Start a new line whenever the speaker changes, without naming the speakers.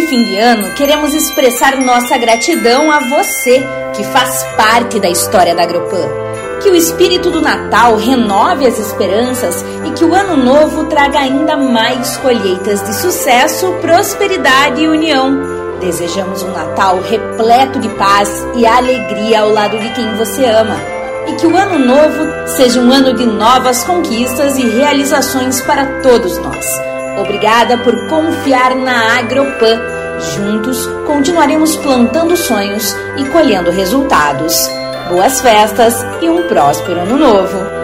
fim de ano, queremos expressar nossa gratidão a você que faz parte da história da Agropan. Que o espírito do Natal renove as esperanças e que o ano novo traga ainda mais colheitas de sucesso, prosperidade e união. Desejamos um Natal repleto de paz e alegria ao lado de quem você ama. E que o ano novo seja um ano de novas conquistas e realizações para todos nós. Obrigada por confiar na Agropan. Juntos, continuaremos plantando sonhos e colhendo resultados. Boas festas e um próspero ano novo!